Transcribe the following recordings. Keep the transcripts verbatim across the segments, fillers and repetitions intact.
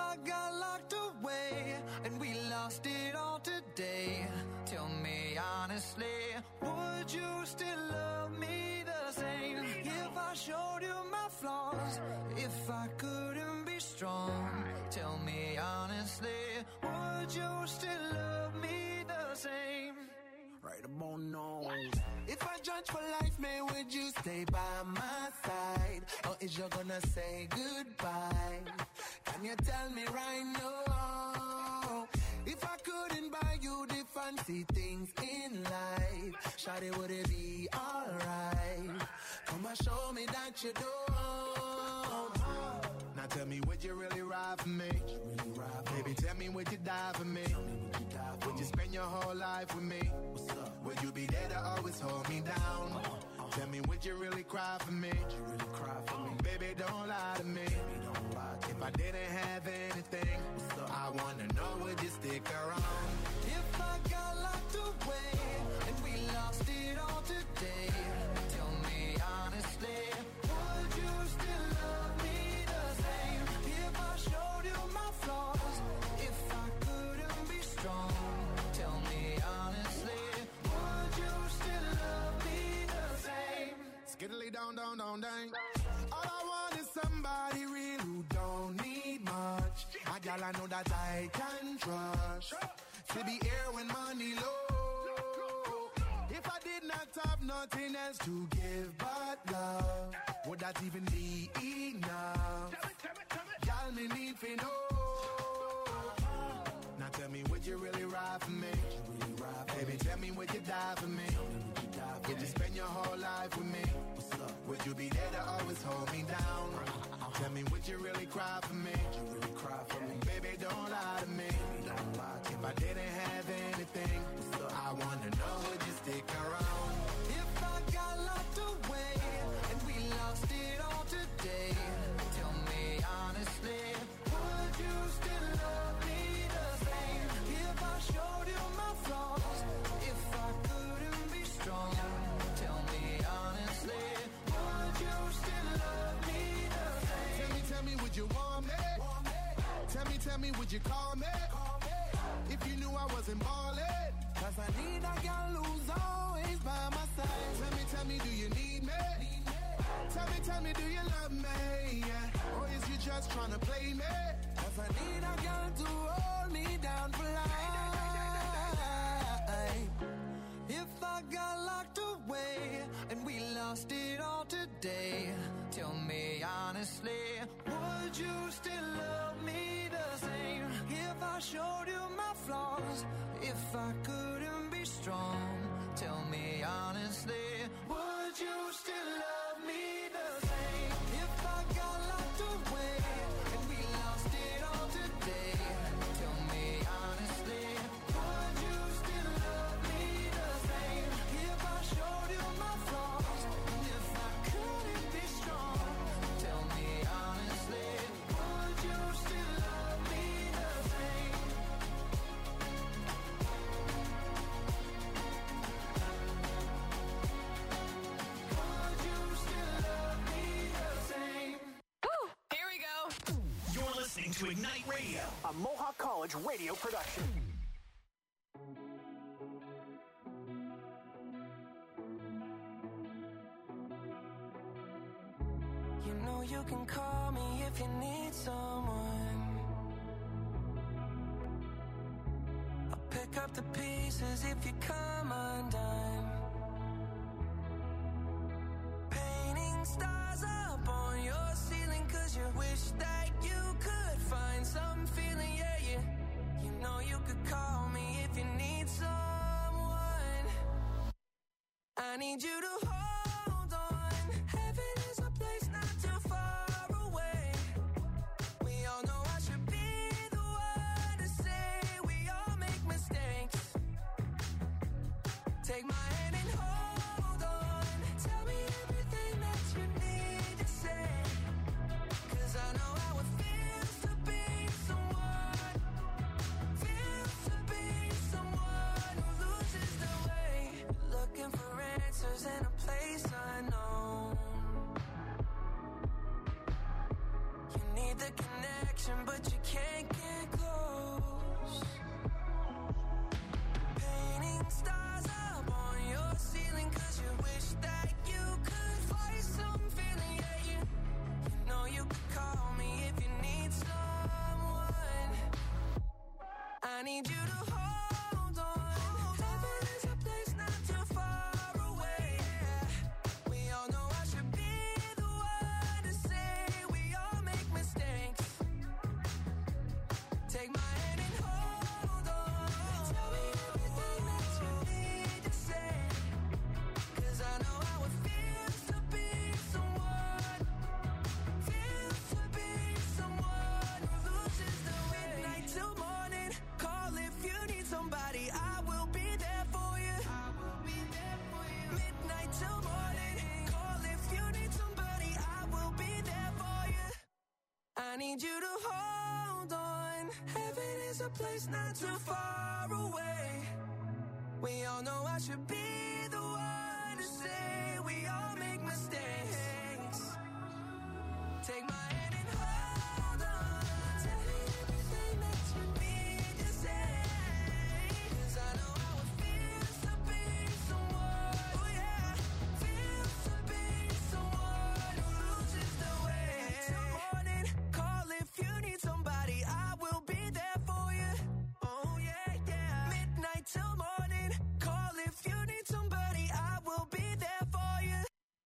I got locked away and we lost it all today, tell me honestly, would you still love me the same? If I showed you my flaws, if I couldn't be strong, tell me honestly, would you still love me the same? Right about now. If I judge for life, man, would you stay by my side? Or is you gonna say goodbye? Can you tell me right now? If I couldn't buy you the fancy things in life, shawty, would it be alright? Come and show me that you don't. Now tell me, would you really ride for me? Really ride for Baby, tell me, would you die for me? me would, you die for would you spend your whole life with me? Would you be there to always hold me down? Uh-huh, uh-huh. Tell me, would you really cry for me? Would you really cry for me? Baby, don't lie to me. Baby, don't lie to if me. I didn't have anything, I wanna know, would you stick around? If I got locked away and we lost it all today, tell me honestly, would you still love me the same? If I showed you my flaws, if I couldn't be strong, tell me honestly, would you still love me the same? Skiddly down, down, down, down. All I want is somebody real who don't need much. A gal I know that I can trust, to be here when money low. If I did not have nothing else to give but love, would that even be enough? Y'all me need to know. Now tell me, would you really ride for me? Really ride for Baby, me? Tell me, would you die for me? Would you, die for would you spend your whole life with me? Would you be there to always hold me down? Tell me, would you really cry for me? Would you really cry for me? Baby, don't lie to me. Don't lie to if me. I didn't have anything, I wanna know, would you stick around? If I got locked away and we lost it all today, tell me honestly, would you still love me the same? If I showed you my flaws, if I couldn't be strong, tell me honestly, would you still love me the same? Tell me, tell me, would you want me? Want me? Tell me, tell me, would you call me? Call me. If you knew I wasn't ballin', cause I need a girl who's always by my side. Tell me, tell me, do you need me? Need me? Tell me, tell me, do you love me? Yeah. Or is you just tryna play me? Cause I need a girl to hold me down for life. If I got locked away and we lost it all today, tell me honestly, would you still love me the same? If I showed you my flaws, if I couldn't be strong, tell me honestly, would you still love me the same? If I got locked away and we lost it all today, tell me honestly, would you still love me the same? If I showed you my flaws, and if I couldn't be strong, tell me honestly, would you still love me the same? Would you still love me the same? Woo! Here we go. You're listening to Ignite Radio, a Mohawk College radio production. You know you can call me if you need someone. I'll pick up the pieces if you come undone. Painting stars up on your ceiling cause you wish that you could find some feeling, yeah, yeah. You know you could call me if you need someone. I need you to hold on. Heaven is a place not too far away. We all know I should be the one to say we all make mistakes. Take my hand and hold on. Tell me everything that you need to say. Cause I know how it feels to be someone. Feels to be someone who loses their way. Looking for answers in a place need you to hold on. Heaven is a place not too far away. We all know I should be the one to say we all make mistakes. Take my hand and hold on. Tell me everything that you need to say. 'Cause I know how it feels to be someone. Feels to be someone who loses the way. Midnight till morning. Call if you need somebody. I will be there for you. I will be there for you. Midnight till morning. Call if you need somebody. I will be there for you. I need you to hold on. Heaven is a place not too far away. We all know I should be the one to say we all make mistakes. Take my hand and hold on. Tell me everything that you need to say. 'Cause I know how it feels to be someone. Oh yeah, feels to be someone who loses the way. Till morning, call if you need somebody. I will be there for you. Oh yeah, yeah. Midnight till morning, call if you need somebody. I will be there for you.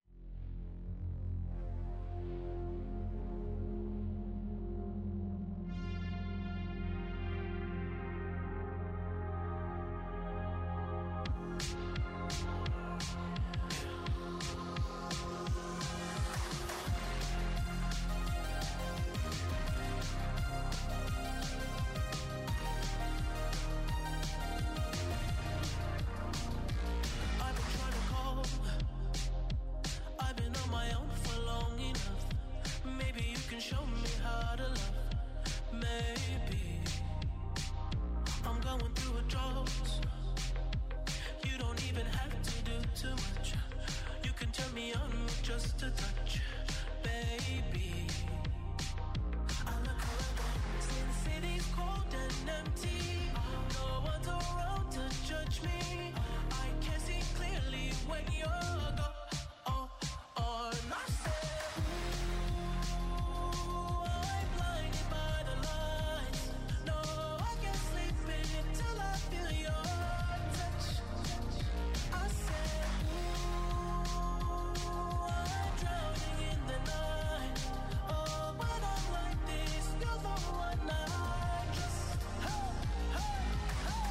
I've been trying to call. I've been on my own for long enough. Maybe you can show me how to love. Maybe I'm going through a drought. You don't even have to do too much. You can turn me on with just a touch, baby. I look around, since city's cold and empty. No one's around to judge me. I can see clearly when you're gone. Oh, oh, and I said, ooh, I'm blinded by the lights. No, I can't sleep until I feel your touch. I said, ooh, I'm drowning in the night. Oh, when I'm like this, you're the one I just, hey, hey, hey.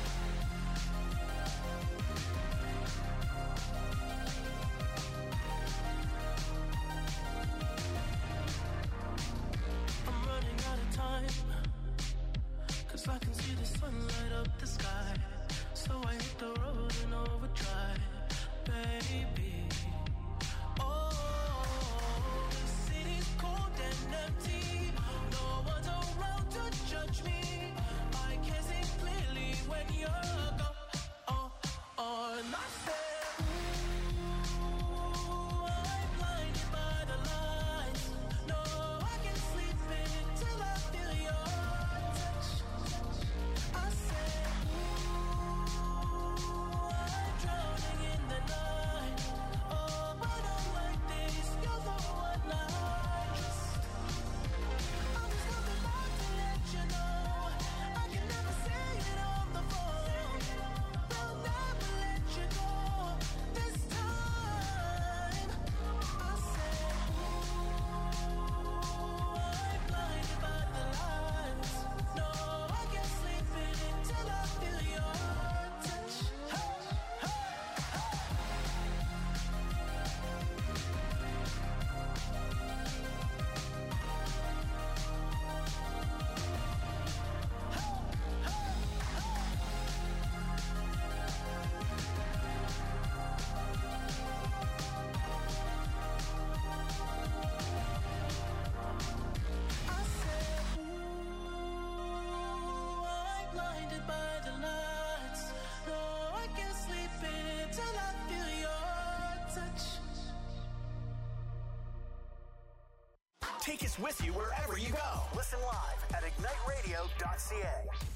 I'm running out of time, 'cause I can see the sun light up the sky. So I hit the road in overdrive, baby. Oh, the city's cold and empty. No one's around to judge me. I can see clearly when you're gone. Oh, oh, and I said, ooh, I'm blinded by the lights. No, I can't sleep until I feel your touch. I said, ooh, I'm drowning in the night. Oh, when I'm like this, you're the one I just. I'm just coming back to let you know. I can never say it on the phone. They'll never let you go this time. I said, ooh, I'm blinded by the lights. No, I can't sleep until I feel your touch. Hey, hey, hey. I said, ooh, I'm blinded by the lights. No, I can't sleep until I feel your touch. Take us with you wherever you go. Listen live at ignite radio dot c a.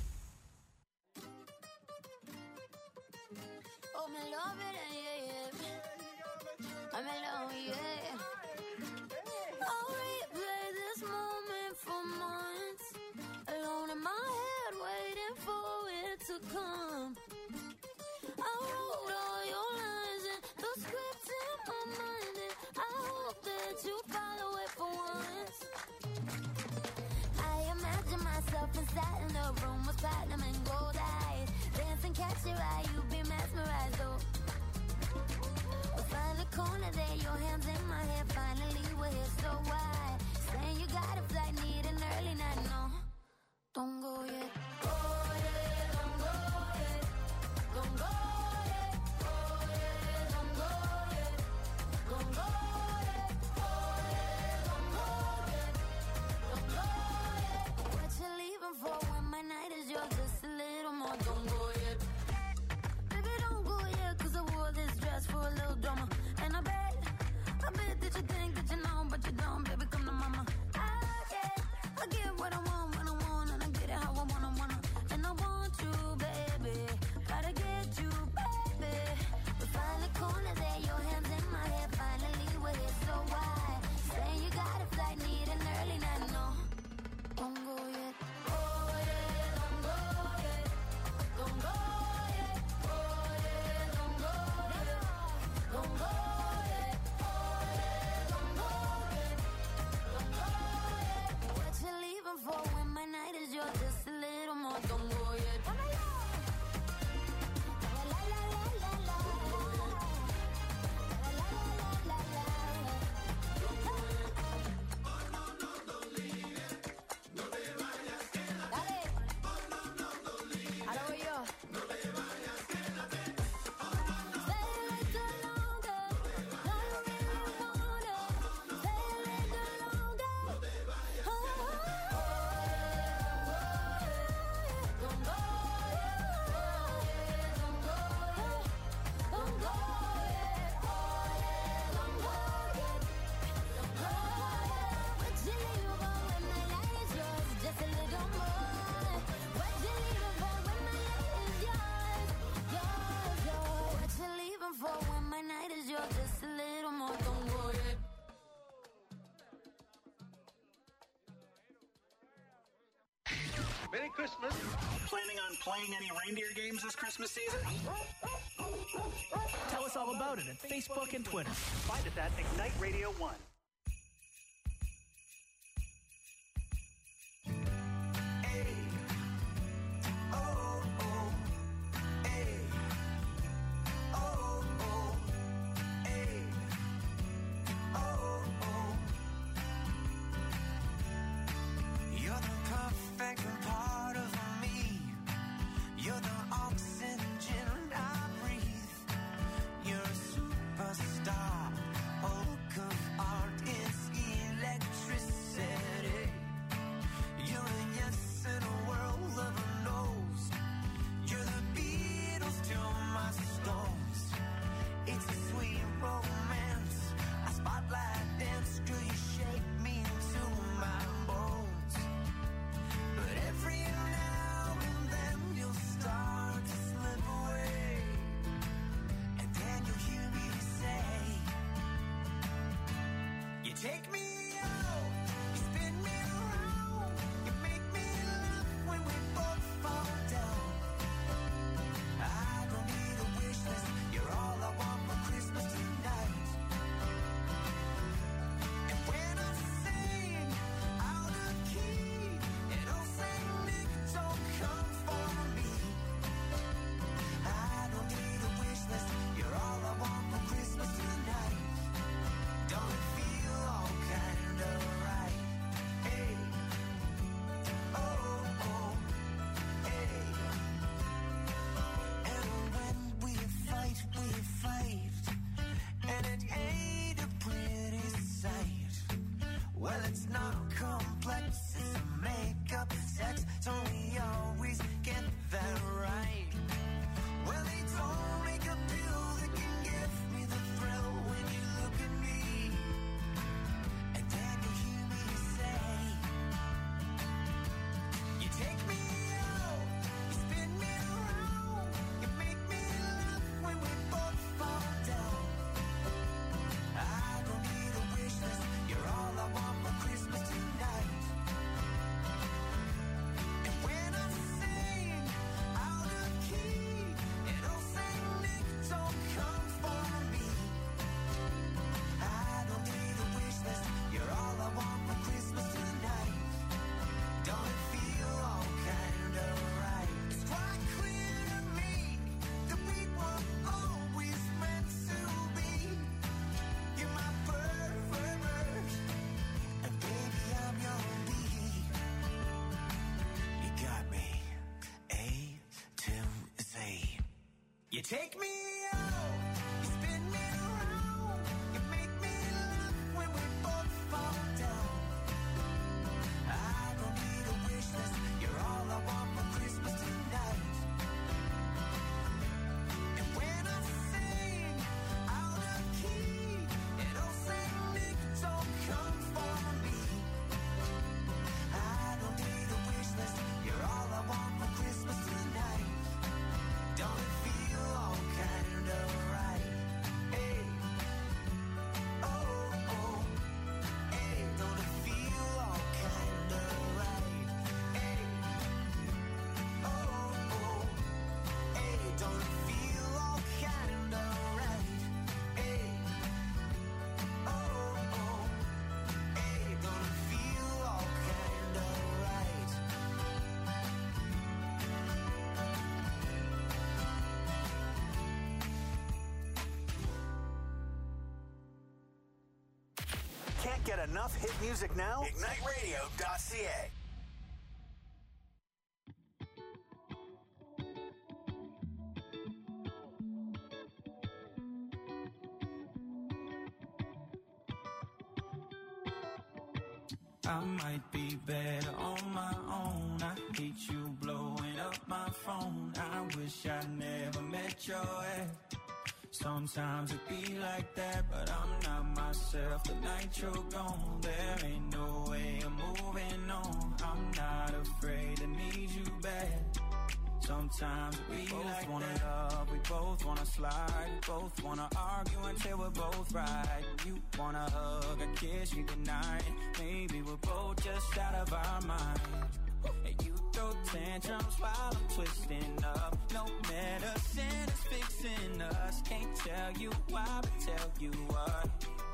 Oh, me love it, yeah, yeah. I'm alone, yeah. I'll replay this moment for months. Alone in my head, waiting for so wide. Saying you got a flight, need an early night, no. Don't go yet. Go yet, don't go yet. Don't go yet. Go yet, don't go yet. Don't go yet. Go yet, don't go yet. Don't go yet. What you leaving for when my night is yours? Just a little more. Don't go yet. Baby, don't go yet, 'cause I wore this dress for a little drama. And I bet, I bet that you think that you know, but you don't. Baby, come to mama. I get, I get what I want when I want, and I get it how I wanna, wanna. And I want you, baby. Gotta get you, baby. We find the corner there, your hands in my hair. Finally, we're here, so wide. Saying you got a flight, need an early night, no. Don't go yet. Go yet, don't go yet. Don't go yet. Go yet, don't go yet. Don't go yet. Go yet, don't go yet. Don't go yet. What you leaving for when my night is yours? Just a little more. Don't go yet. La la la la la la. La la la la la la. Dale. Ahora voy yo. Stay a little longer. No, you really want it. Stay a little longer. Oh, don't go yet. Don't go yet. Don't go yet. Oh, yeah, don't go yet. Don't go yet. What you leaving for when my light is yours? Just a little more. What you leaving for when my light is yours? Yours, yours. What you leaving for when my night is yours? Just a little more. Don't go yet. Merry Christmas. Planning on playing any reindeer games this Christmas season? Tell us all about it at Facebook and Twitter. Find us at Ignite Radio one. You're the perfect part of me. You're the oxygen I breathe. You're a superstar, bulk of art. take me out, you spin me around, you make me laugh when we both fall down. I don't need a wish list, you're all I want for Christmas tonight. And when I sing out of key, it'll say Nick, don't come for me. I don't need a wish list, you're all I want for Christmas tonight. Don't it feel all kind of right? Hey, oh, oh, hey, don't it feel all kind of right? Hey, oh, oh, hey, don't it feel all kind of right? Hey, oh, oh, hey, don't it feel all kind of right? Can't get enough hit music now? Ignite Radio dot C A. I might be better on my own. I hate you blowing up my phone. I wish I never met your ex. Sometimes it be like that, but I'm not myself. The night you're gone, there ain't no way I'm moving on. I'm not afraid to need you back. Sometimes it be both like wanna that. Love, we both wanna slide. We both wanna argue until we're both right. You wanna hug, a kiss you goodnight. Maybe we're both just out of our mind. And you throw tantrums while I'm twisting up. No medicine is fixing us. Can't tell you why, but tell you what.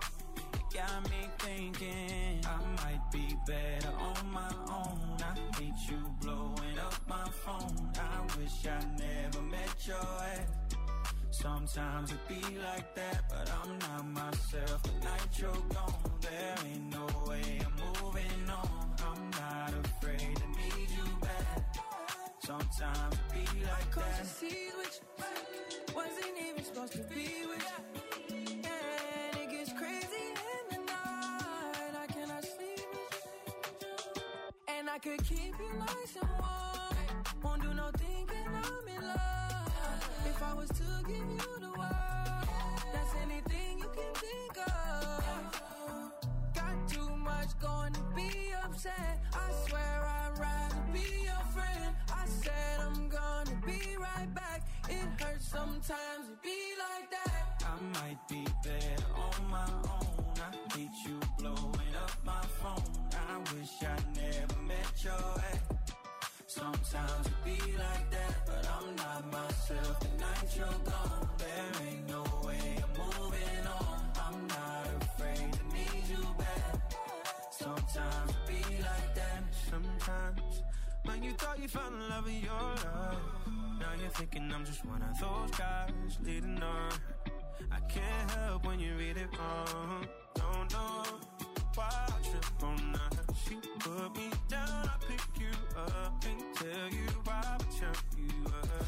It got me thinking I might be better on my own. I hate you blowing up my phone. I wish I never met your ex. Sometimes it be like that, but I'm not myself. The night you're gone, there ain't no way I'm moving on. I'm not afraid to need you back. Sometimes it be like that. Cause you see which wasn't even supposed to be with you. And it gets crazy in the night. I cannot sleep with you. And I could keep you nice and warm. Won't do no thinking I'm in love. If I was to give you the world, that's anything you can think of. Got too much going to be upset. I swear I'd rather be your friend. I said I'm gonna be right back. It hurts sometimes to be like that. I might be better on my own. I hate you blowing up my phone. I wish I never met your ex. Sometimes it be like that, but I'm not myself. The night you're gone, there ain't no way I'm moving on. I'm not afraid to need you back. Sometimes it be like that. Sometimes when you thought you found the love of your life, now you're thinking I'm just one of those guys leading on. I can't help when you read it wrong. Don't know why I trip on that. She put me down, I pick you up and tell you why I tell you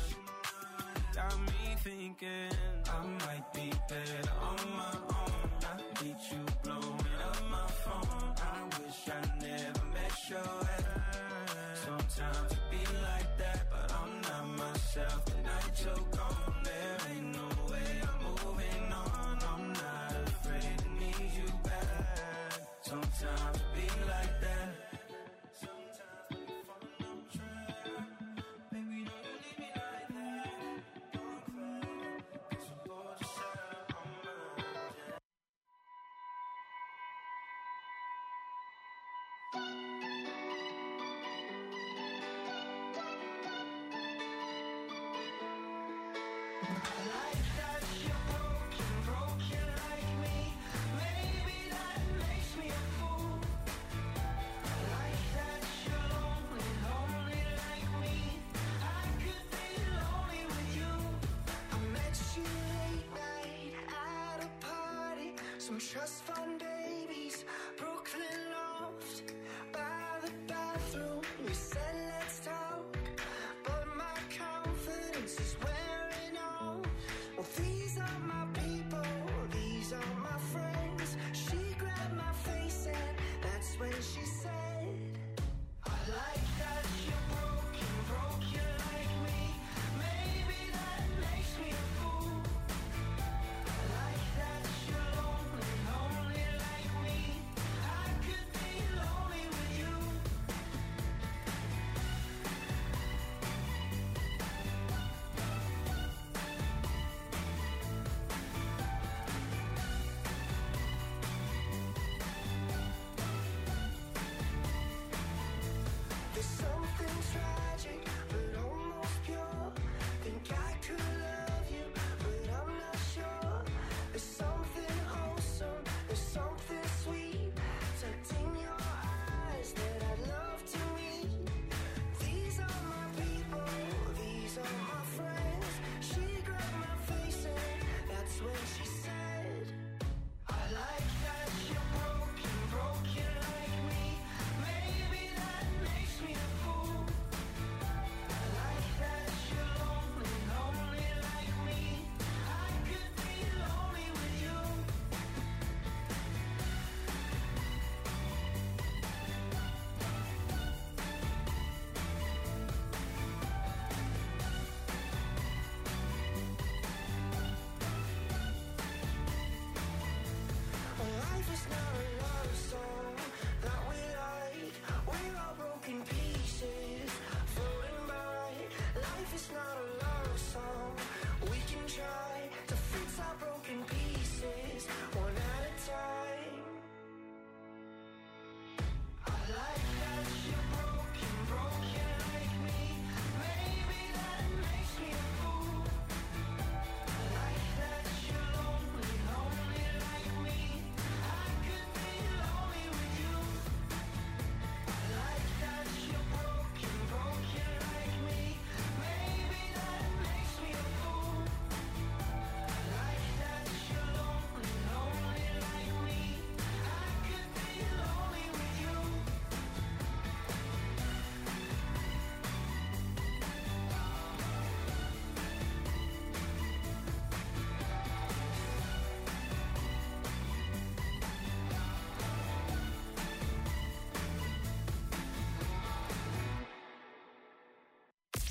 up. Got me thinking I might be better on my own. I hate you blowing up my phone. I wish I never met your ex. Sometimes it be like that, but I'm not myself. The night you're gone, there ain't no way I'm moving on. I'm not afraid to need you back. Sometimes it be like that. Sometimes when you fall on track, baby, don't you leave me like that. Don't cry, 'cause we're both just out of our minds. Like that you're broken, broken like me. Maybe that makes me a fool. Like that you're lonely, lonely like me. I could be lonely with you. I met you late night at a party. Some trust fund babies, Brooklyn loft. By the bathroom, we said let's talk. But my confidence is wearing off.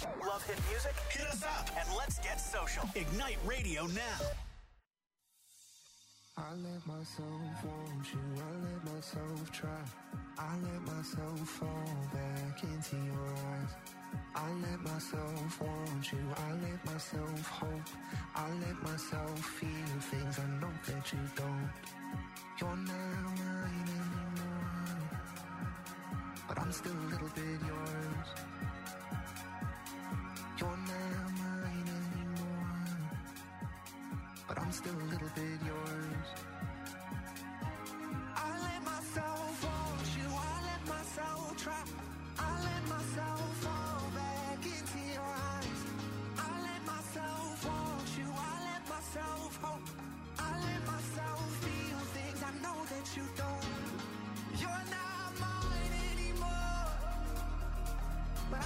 Love hit music? Hit us up and let's get social. Ignite Radio now. I let myself want you, I let myself try. I let myself fall back into your eyes. I let myself want you, I let myself hope. I let myself feel things I know that you don't. You're not mine anymore, but I'm still a little bit yours. You're not mine anymore, but I'm still a little bit yours. I let myself want you, I let myself try. I let myself fall back into your eyes. I let myself want you, I let myself hope. I let myself feel things I know that you don't. You're not mine anymore, but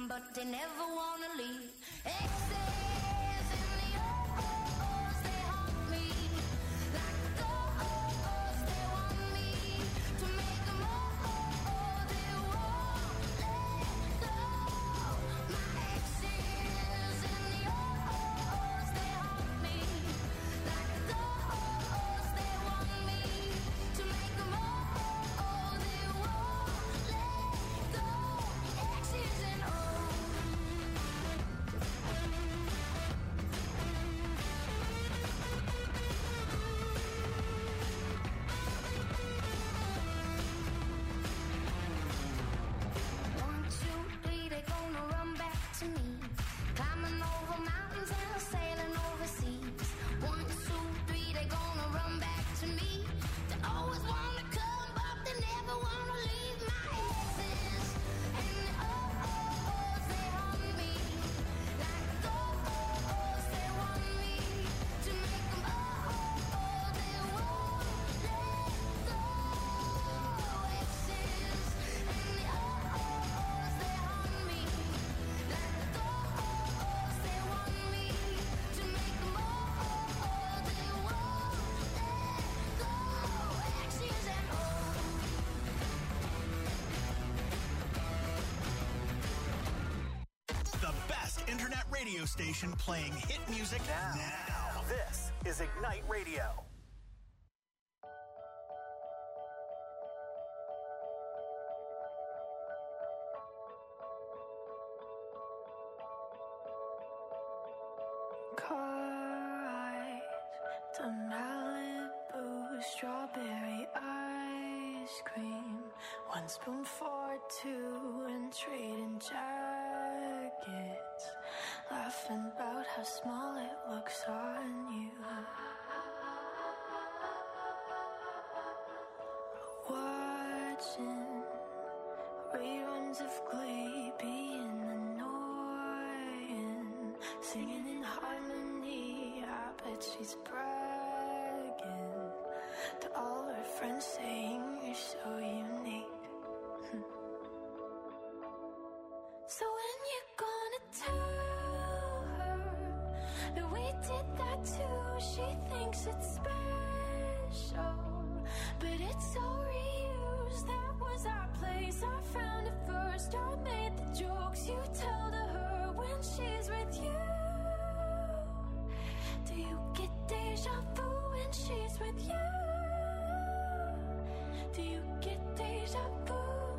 but they never wanna leave. Exes in the O's, they haunt me. Like ghosts, they want me to make them all. They won't let go. My exes in the O's, they haunt me. Like ghosts, they want me to make them all. They won't let go. Exes and O's. One, two, three, they gonna run back to me. Climbing over mountains and sailing overseas. One, two, three, they gonna run back to me. They always wanna come, but they never wanna leave. My exes and the O's, they haunt me. Like ghosts, they want me to make them all. They won't let go. Exes and the O's, they haunt me. Like ghosts, they want me to make them all. They won't let go. Exes and O's. The best internet radio station playing hit music now. Now, this is Ignite Radio. Car eyes to Malibu, strawberry ice cream. One spoon for two and trading jackets. Laughing about how small it looks on you. Watching reruns of Glee, being annoying. Singing in harmony, I bet she's bragging to all her friends, saying you're so unique. So when you gonna tell her that we did that too? She thinks it's special, but it's so reused. That was our place, I found it first. I made the jokes you tell to her when she's with you. Do you get deja vu when she's with you? Do you get deja vu?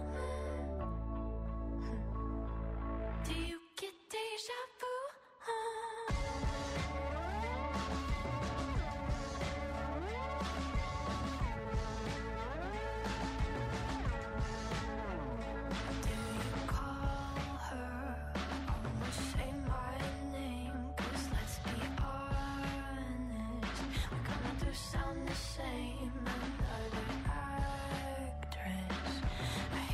Do you get deja vu? Do you call her? Almost say my name, 'cause let's be honest, we kinda do sound the same. Another actress. I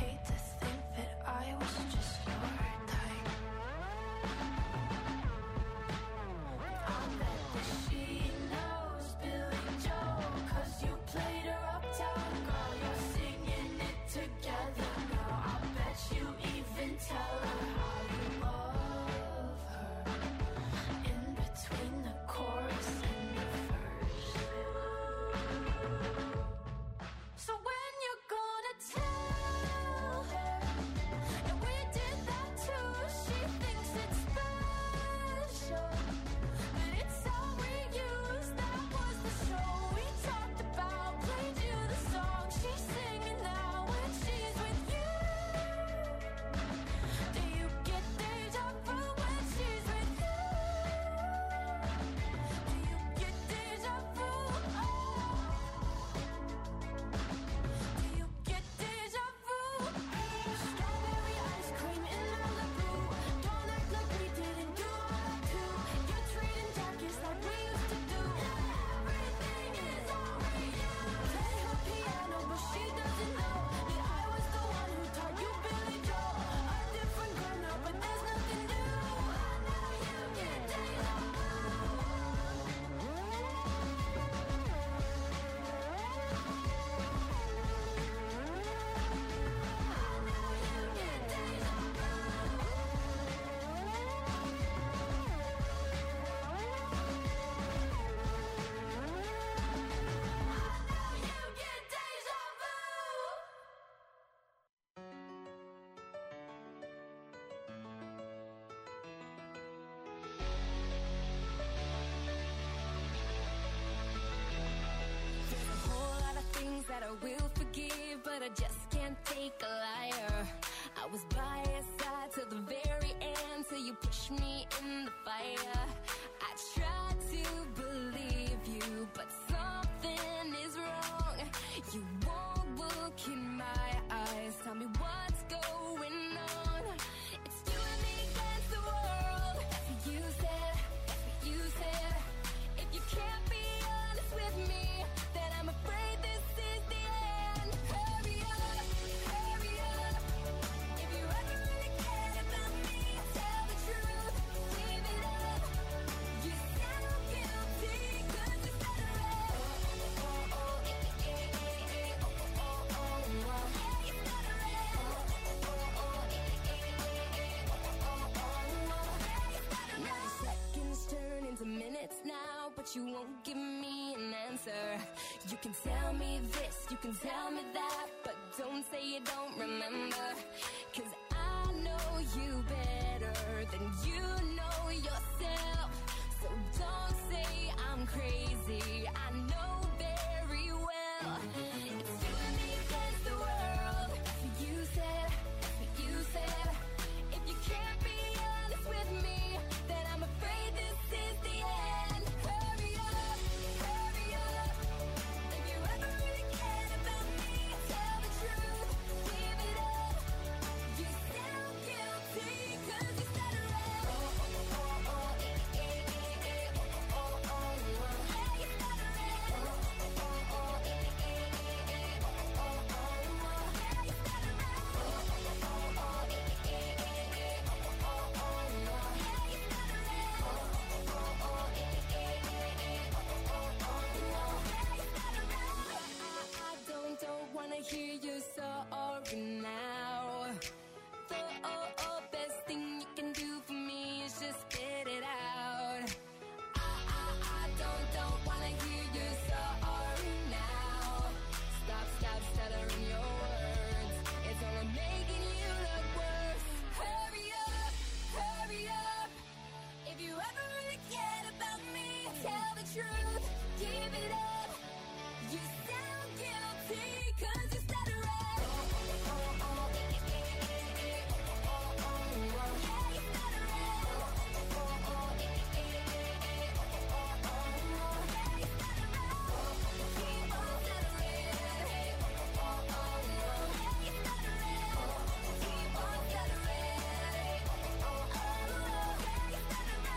forgive, but I just can't take a liar. I was by your side till the very end, till you pushed me in the fire. I tried to believe you, but something is wrong. You won't look in my eyes, tell me what's going on. It's you and me against the world. That's what you said, that's what you said. If you can't be honest with me, then I'm afraid this is the end. Hurry up, hurry up. If you ever really cared about me, tell the truth, give it up. You sound guilty, cause you said it right. Oh, oh, oh, eh, eh, eh, eh, oh, oh, oh, oh, oh. Yeah, you said it right. Oh, oh, oh, eh, eh, eh, eh, oh, oh, oh, oh. Yeah, you said it right. Now the seconds turn into minutes now, but you won't give me an answer. You can tell me this, you can tell me that, but don't say you don't remember. Cause I know you better than you know yourself. So don't say I'm crazy, I know very well. It's you and me against the world. That's what you said, that's what you said. If you can't be honest with me, then I'm afraid this is the end. Hurry up, hurry up. If you ever really cared about me, tell the truth, give it up. You sound guilty, cause you said it right. Oh, oh, oh, oh, eh, eh, eh, eh, oh, oh, oh, oh. Yeah, you said it right. Oh, oh, oh, eh, eh, eh, eh, oh, oh, oh, oh. Yeah, you said it right. Oh, oh, oh, eh, eh, eh, eh, oh, oh, oh, oh. Yeah, you said it right. Oh, oh, oh, eh, eh, eh, eh, oh, oh, oh, oh. Yeah, you said it right. I don't, don't wanna hear you sorry now. The oh, oh, best thing you can do for me is just spit it out. I, I, I don't, don't wanna hear you sorry now. Stop, stop stuttering your words. It's only making you look worse. Hurry up, hurry up. If you ever really cared about me, tell the truth, give it up. You sound guilty, cause you said it right. Oh, oh, oh, oh, eh, eh, eh, eh, oh, oh, oh, oh. Yeah, you said it right. Oh, oh, oh, eh, eh, eh, eh, oh, oh, oh, oh. Yeah, you said it right. Keep on stuttering. Oh, oh, oh, oh. Yeah, you said it right. Keep on stuttering. Oh, oh, oh, oh. Yeah, you said it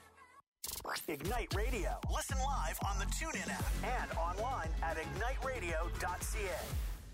right. Ignite Radio. Listen live on the TuneIn app and online at ignite radio dot c a.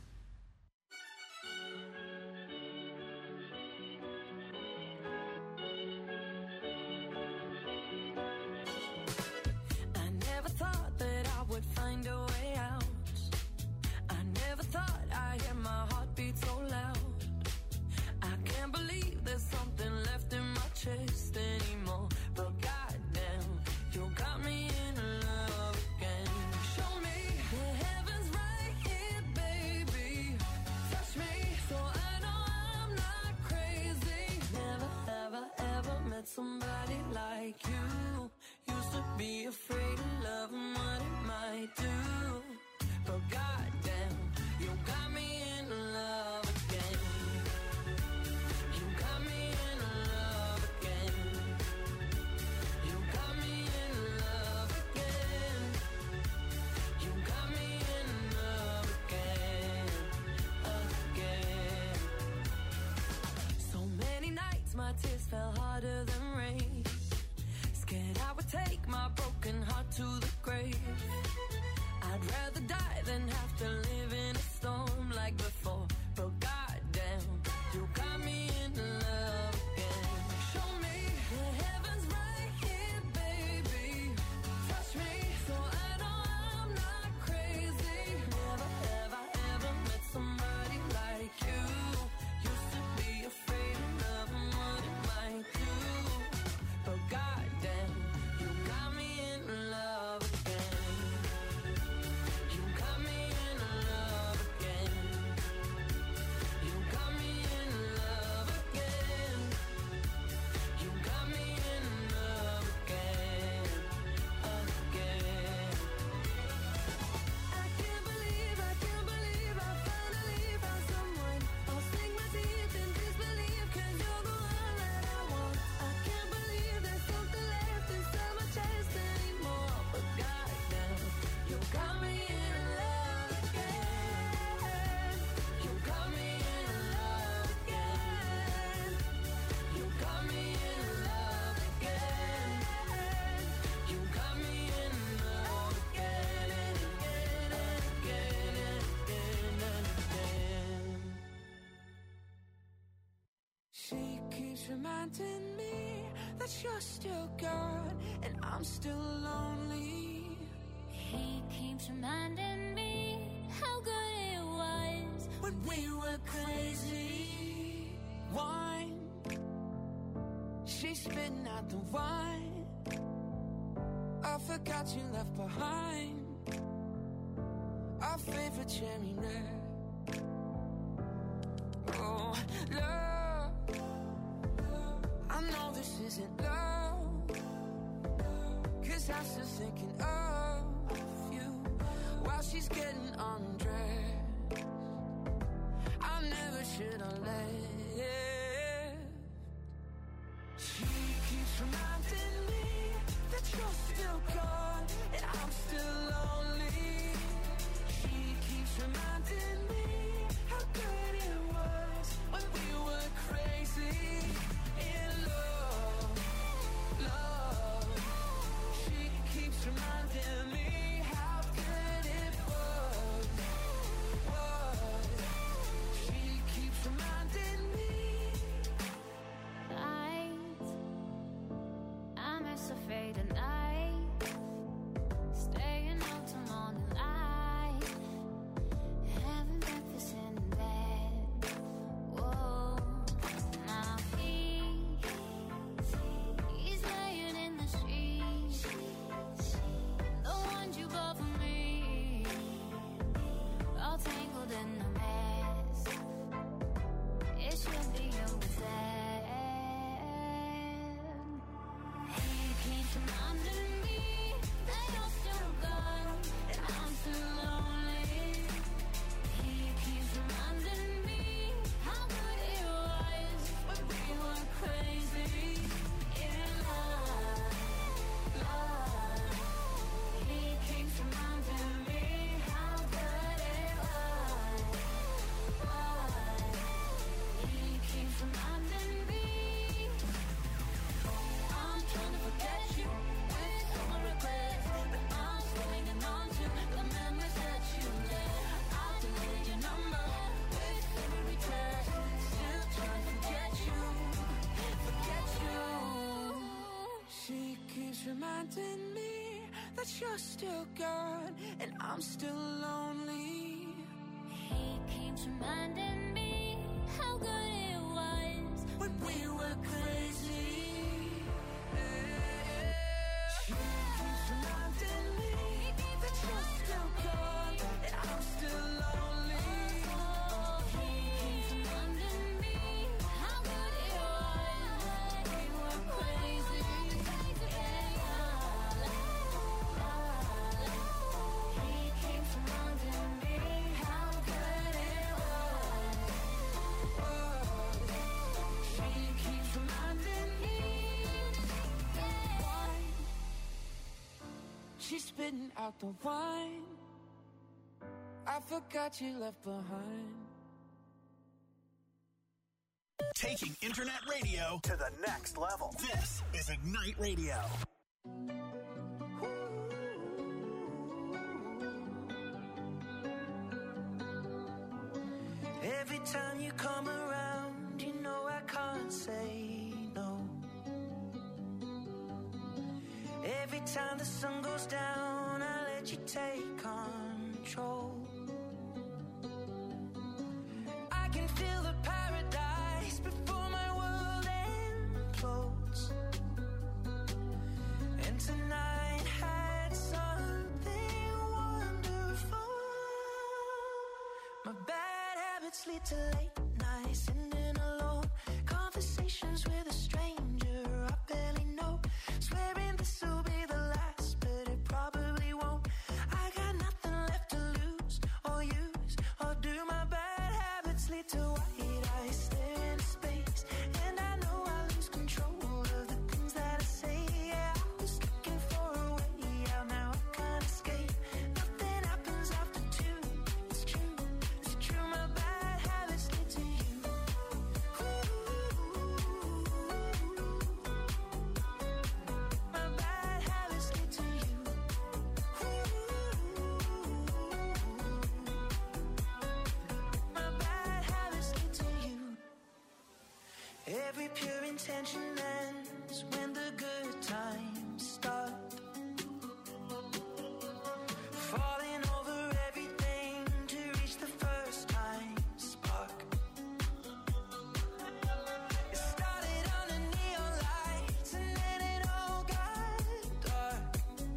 I never thought that I would find a way out. I never thought I'd hear my heartbeat so loud. I can't believe there's something left in my chest anymore. But goddamn, you got me in love again. Show me the heavens right here, baby. Touch me so I know I'm not crazy. Never, ever, ever met somebody like you. Used to be afraid of love and what it might do. But goddamn, you got me in love again. You got me in love again. You got me in love again. You got me in love again, again. So many nights my tears fell harder than rain. Scared I would take my broken heart to the grave. I'd rather die than have to live in a storm like before. But goddamn, you got me in love again. Show me the heavens right here, baby. Touch me so I know I'm not crazy. Never, ever, ever met somebody like you. Used to be afraid of love and what it might do. But goddamn, you got me in love again. keeps reminding me that you're still gone and I'm still lonely. He keeps reminding me how good it was when we were crazy. Wine, she's spitting out the wine. I forgot you left behind our favorite cherry red. Oh, love, I know this isn't love, 'cause I'm still thinking of you while she's getting undressed. I never should have left. She keeps reminding me that you're still gone and I'm still lonely. She keeps reminding me how good it was when we were crazy in love, love. She keeps reminding me how good it was, was. She keeps reminding me. Nights, I'm as afraid of night, staying up till morning light, having breakfast in bed. Whoa, now he, he's laying in the sheets, the ones you bought for me, all tangled in a mess. It should be yours. He keeps reminding me that you're still gone and I'm still lonely. He keeps reminding me how good it was when we were crazy in love, love. He keeps reminding me how good it was, was. He keeps reminding me. I'm trying to forget you with so many regrets, but I'm still hanging on to the memories that you left. I've deleted your number with every text, still trying to forget you, forget you. She keeps reminding me that you're still gone and I'm still lonely. He keeps reminding me how good it was when we were crazy. She keeps reminding me that you're still gone and I'm still lonely. He keeps reminding me how good it was when we were crazy. He keeps reminding me how good it was. She keeps reminding me. Wine, she's spitting out the wine. I forgot you left behind. Taking internet radio To the next level. This is Ignite Radio. Every time you come around, you know I can't say no. Every time the sun goes down, I let you take control. I can feel the paradise before my world implodes. And tonight had something wonderful. My bad habits lead to late nights, sitting alone, conversations with a stranger I barely know, swearing this will be the last, but it probably won't. I got nothing left to lose or use or do. My bad habits lead to white eyes stare into space, and I know I lose control of the things that I say. Yeah, I was looking for a way out, now I can't escape. Nothing happens after two. It's true, it's true. My bad habits lead to you. Ooh. pure intention ends when the good times start. Falling over everything to reach the first time spark. It started under neon lights and then it all got dark.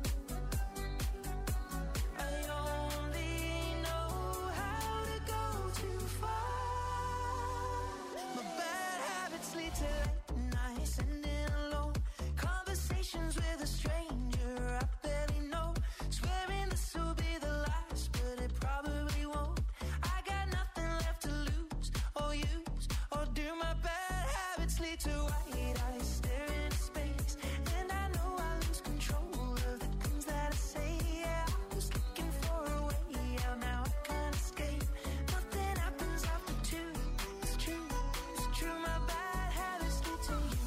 I only know how to go too far. My bad habits lead to late nights and in alone conversations with a stranger I barely know. Swearing this will be the last, but it probably won't. I got nothing left to lose or use or do. My bad habits lead to white eyes staring into space, and I know I lose control of the things that I say. Yeah, I was looking for a way out, now I can't escape. Nothing happens after two. It's true, it's true. My bad habits lead to you.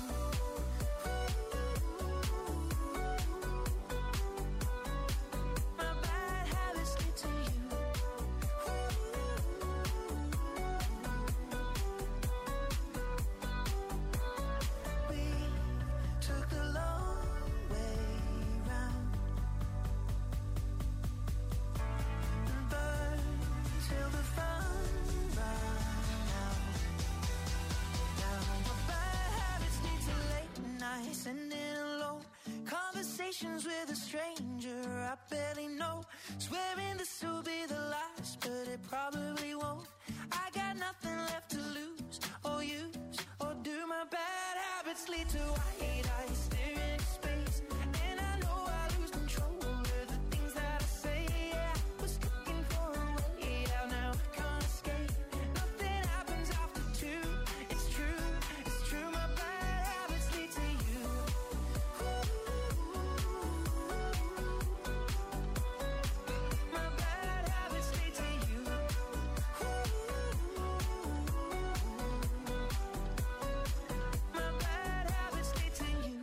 My bad habits lead to you. We took the long way round and burned till the fun ran out. Now my bad habits lead to late nights and in alone conversations with a stranger I barely know. Swearing this will be the last, but it probably won't. I got nothing left to lose or use or do. My bad habits lead to white eyes staring into space, and I know I lose control of the things that I say. Yeah, I was looking for a way out, now I can't escape. Nothing happens after two. It's true, it's true. My bad habits lead to you. My bad habits lead to you. My bad habits lead to you.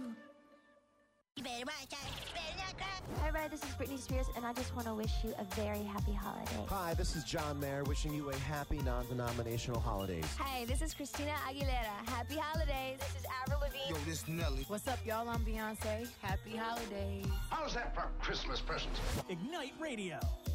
Hi, Red. This is Britney Spears, and I just want to wish you a very happy holiday. Hi, this is John Mayer wishing you a happy non-denominational holidays. Hey, this is Christina Aguilera. Happy holidays. This is Avril Lavigne. Yo, this Nelly. What's up, y'all? I'm Beyonce. Happy holidays. How's that for Christmas presents? Ignite Radio.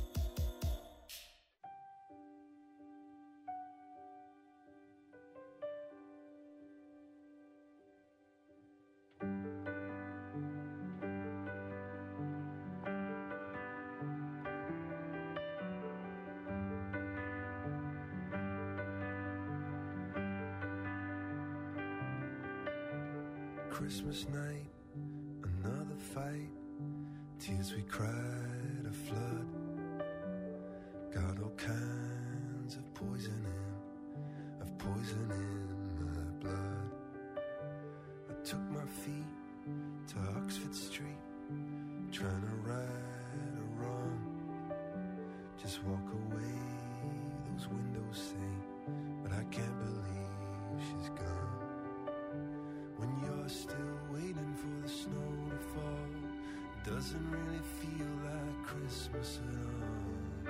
Christmas night, another fight. Tears we cried, a flood. Got all kinds of poison in, of poison in my blood. I took my feet to Oxford Street, trying to right a wrong. Just walk away, those windows say, but I can't believe she's gone. When you're still waiting for the snow to fall, it doesn't really feel like Christmas at all.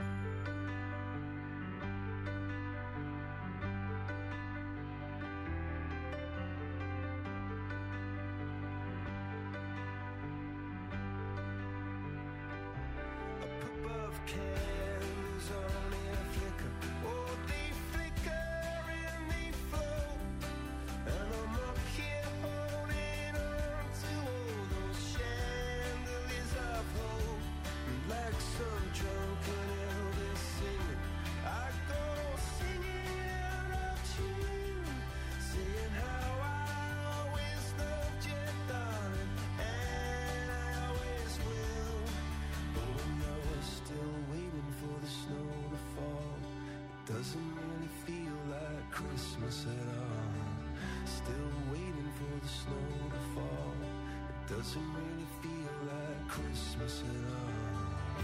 Up above candles only a flicker. Oh, they flicker and they float. And I'm up here holding on to all those chandeliers of hope. And like some drunken Elvis singing, I go singing out of tune, saying how I always loved you, darling, and I always will. But when you're still waiting for the snow to fall, it doesn't really feel like Christmas at all. Still waiting for the snow to fall, it doesn't really feel like Christmas at all.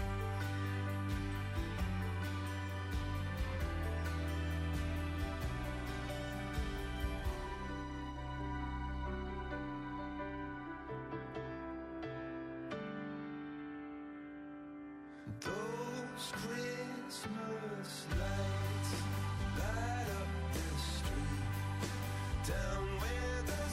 Those Christmas lights light up the street, down where the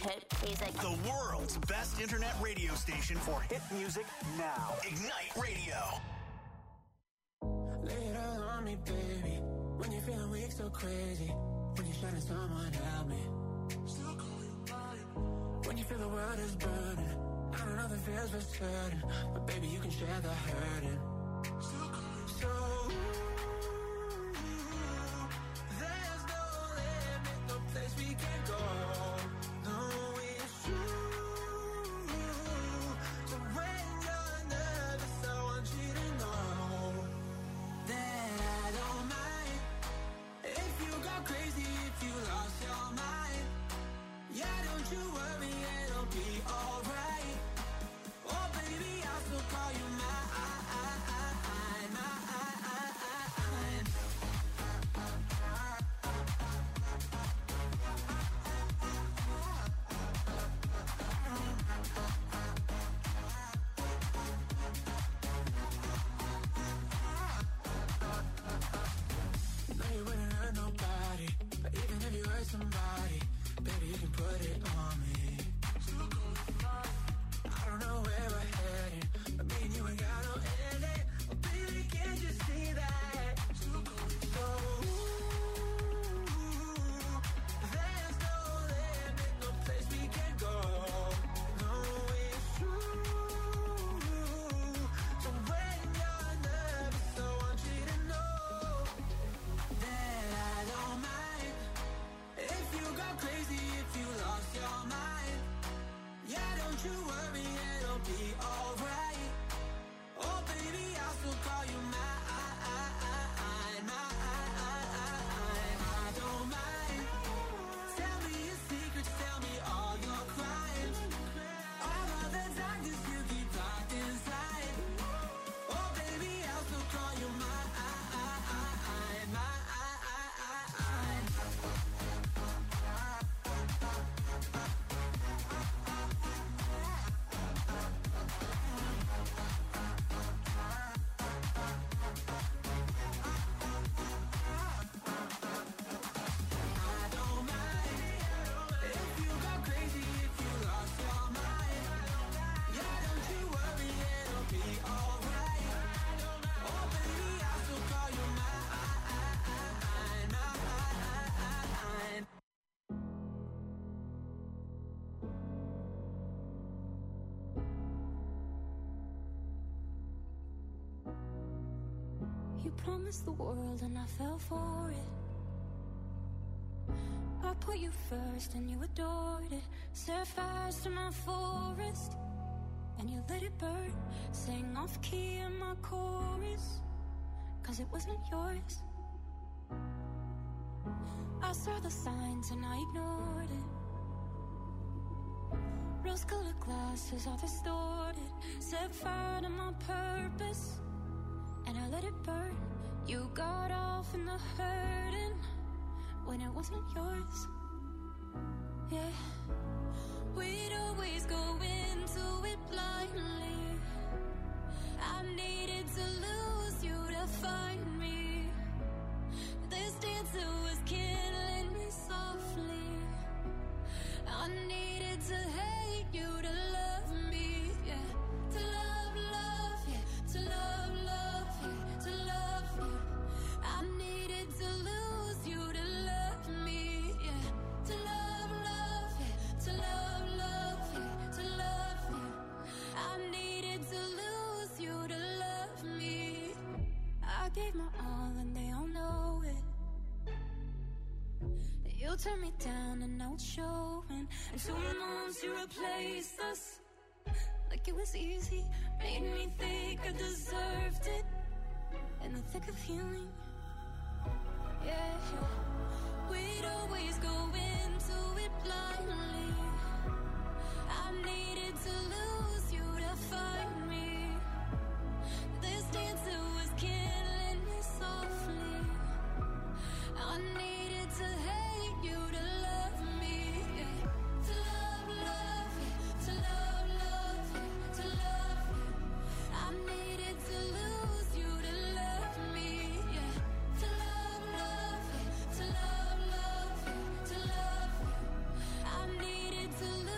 hit music. The world's best internet radio station for hit music now. Ignite Radio. Lay it all on me, baby. When you're feeling weak, so crazy. When you're shutting someone, help me. Still call you mine. When you feel the world is burning. I don't know the feels for certain, but baby, you can share the hurting. Still call you so. There's no limit, no place we can go. No, it's true. So when you're nervous, I want you to know that I don't mind if you go crazy, if you lost your mind. Yeah, don't you worry, it'll be alright. Oh baby, I'll still call you mine. No, you wouldn't hurt nobody, but even if you hurt somebody, baby, you can put it on me. I don't know where we're heading, but me and you ain't got no ending. Oh, baby, can't you see that? So, there's no limit, no place we can go. No, it's true. So when you're nervous, I want you to know that I don't mind if you go crazy, if you lost your mind. Yeah, don't you worry, it'll be alright. Oh baby, I'll still call you mine. I don't mind. Tell me your secrets, tell me all your crimes. All of the darkness you keep locked inside. Oh baby, I'll still call you mine. You promised the world and I fell for it. I put you first and you adored it. Set fires to my forest and you let it burn. Sang off key in my chorus, cause it wasn't yours. I saw the signs and I ignored it. Rose-colored glasses all distorted. Set fire to my purpose and I let it burn. You got off in the hurting when it wasn't yours. Yeah, we'd always go into it blindly. I needed to lose you to find me. This dancer was killing me softly. I needed to hate you to love me. Yeah, to love, love, yeah, to love, love, yeah, to love you. I needed to lose you to love me. Yeah, to love, love, yeah, to love, love, yeah, to love you. I needed to lose you to love me. I gave my all and they all know it. You turned me down and now it's showing. And two months you replaced us like it was easy. Made me think I deserved it in the thick of healing. Yeah, we'd always go into it blindly. I needed to lose you to find me. This dancer was killing me softly. I needed to hate you to love me. Yeah. To love, love, yeah. To love, love, yeah. To love you. I needed to lose you to love me. Yeah. To love, love, yeah. To love, love, yeah. To love you. I needed to lose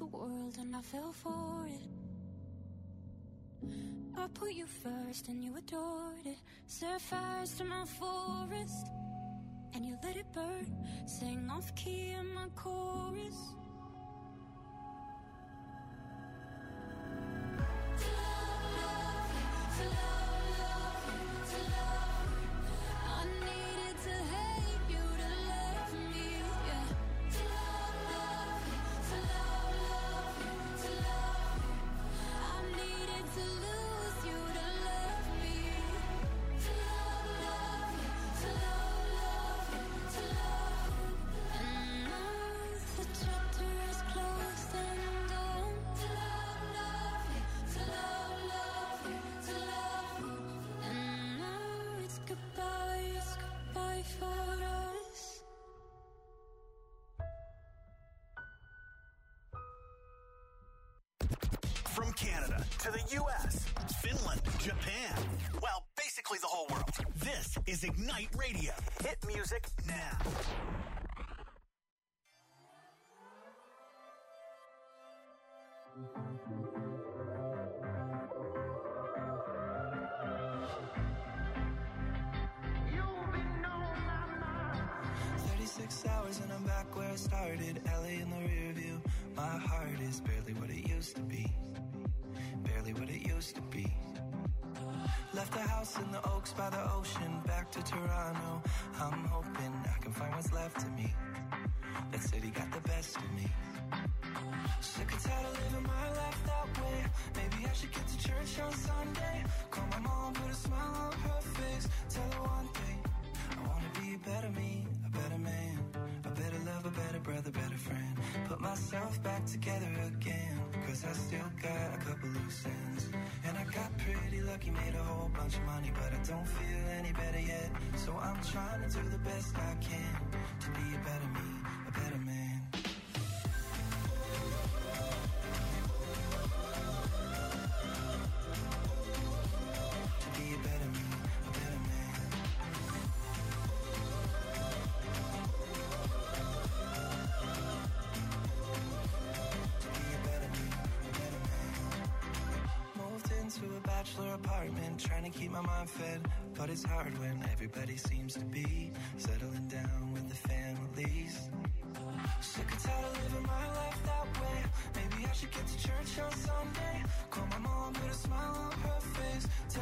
the world and I fell for it. I put you first and you adored it. Set fires to my forest and you let it burn. Sang off key in my chorus. To love, love you, to love, love you, to love you. I needed to hate you to love me, yeah. To love, love you, to love, love you, to love you. I needed to lose you to love me. To love, love you, to love, love you, to love you. And now the chapter is closed and done. To love, love you, to love, love you, to love you. And now it's goodbye, it's goodbye for us. From Canada to the U S, Finland, Japan, well, basically the whole world. This is Ignite Radio. Hit music now. thirty-six hours and I'm back where I started. L A in the rear view. My heart is barely what it used to be. Barely what it used to be. Left the house in the Oaks by the ocean. Back to Toronto. I'm hoping I can find what's left of me. That city got the best of me. Sick and tired of living my life that way. Maybe I should get to church on Sunday. Call my mom, put a smile on her face. Tell her one thing. I wanna be a better me, a better man, a better lover, better brother, better friend. Put myself back together again, cause I still got a couple loose ends. And I got pretty lucky, made a whole bunch of money, but I don't feel any better yet. So I'm trying to do the best I can to be a better me, a better man. To be a better me, a better man. To a bachelor apartment, trying to keep my mind fed, but it's hard when everybody seems to be settling down with the families. Sick and tired of living my life that way. Maybe I should get to church on Sunday. Call my mom, put a smile on her face.